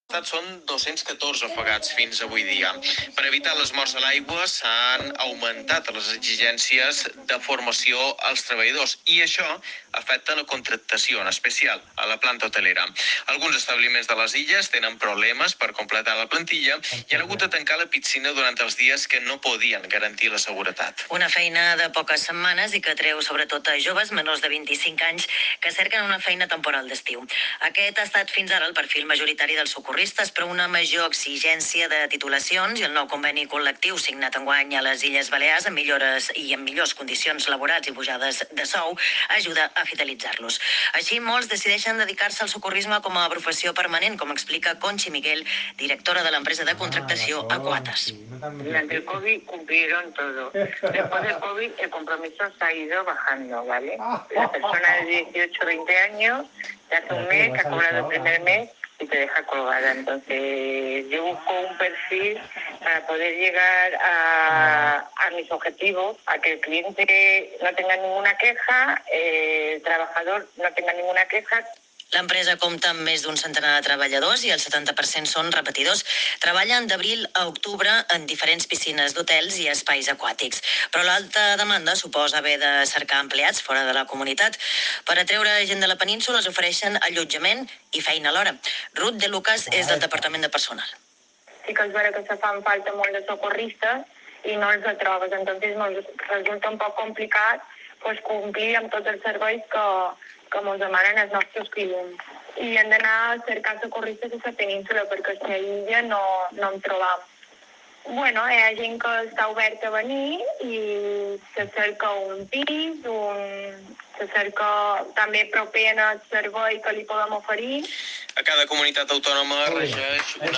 Són 214 ofegats fins avui dia. Per evitar les morts a l'aigua s'han augmentat les exigències de formació als treballadors i això afecta la contractació, en especial a la planta hotelera. Alguns establiments de les illes tenen problemes per completar la plantilla i han hagut de tancar la piscina durant els dies que no podien garantir la seguretat. Una feina de poques setmanes i que atreu sobretot a joves menors de 25 anys que cerquen una feina temporal d'estiu. Aquest ha estat fins ara el perfil majoritari dels socorristes, però una major exigència de titulacions i el nou conveni col·lectiu signat enguany a les Illes Balears amb millores i amb millors condicions laborals i pujades de sou ajuda a fidelitzar-los. Així, molts decideixen dedicar-se al socorrisme com a professió permanent, com explica Conchi Miguel, directora de l'empresa de contractació Aquatas. Durante el COVID cumplieron todo. Después del COVID el compromiso se ha ido bajando, ¿vale? La persona de 18 o 20 años te hace un mes, que ha cobrado el primer mes y te deja colgada. Entonces yo busco un perfil para poder llegar a mis objetivos, a que el cliente no tenga ninguna queja, el trabajador no tenga ninguna queja. L'empresa compta amb més d'un centenar de treballadors i el 70% són repetidors. Treballen d'abril a octubre en diferents piscines d'hotels i espais aquàtics. Però l'alta demanda suposa haver de cercar empleats fora de la comunitat. Per atreure gent de la península es ofereixen allotjament i feina alhora. Ruth de Lucas és del Departament de Personal. Sí que és vera que se fan falta molt de socorristes i no els trobes. Entonces resulta un poc complicat complir amb tots els serveis que ens demanen els nostres clients. I hem d'anar a cercar socorristes a la península perquè a l'illa no en trobam. Bueno, hi ha gent que està oberta a venir i se cerca un pis, se cerca també proper al servei que li podem oferir. A cada comunitat autònoma regeix una